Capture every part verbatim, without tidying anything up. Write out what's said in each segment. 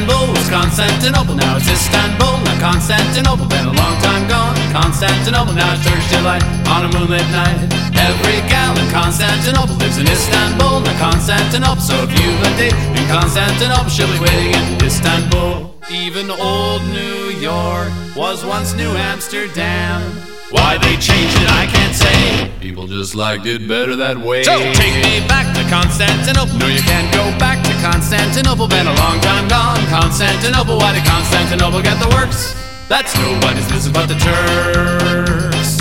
Istanbul was Constantinople, now it's Istanbul. Now Constantinople, been a long time gone. Constantinople, now it's Turkish delight on a moonlit night. Every gal in Constantinople lives in Istanbul. Now Constantinople, so if you've a date in Constantinople, she'll be waiting in Istanbul. Even old New York was once New Amsterdam. Why they changed it, I can't say. People just liked it better that way. So take me back to Constantinople. No, you can't go back to Constantinople. Been a long time gone. Constantinople, why did Constantinople get the works? That's nobody's business but the Turks.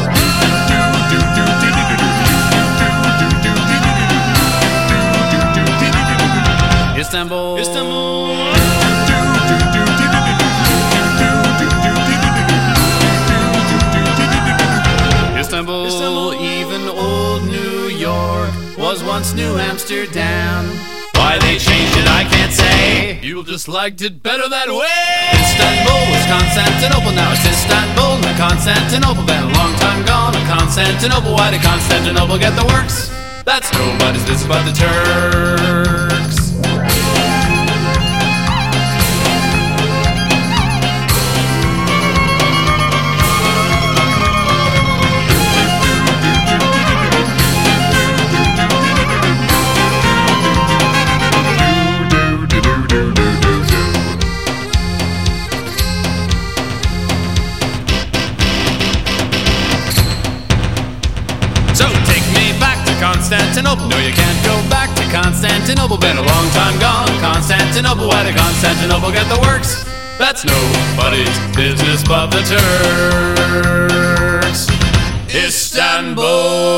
Istanbul, Istanbul. Istanbul, Istanbul, even old New York was once New Amsterdam. Why they changed it, I can't say. People just liked it better that way. Istanbul was Constantinople, now it's Istanbul. Now Constantinople, been a long time gone. Now Constantinople, why did Constantinople get the works? That's nobody's business but the Turks. So take me back to Constantinople. No, you can't go back to Constantinople. Been a long time gone. Constantinople, why did Constantinople get the works? That's nobody's business but the Turks. Istanbul.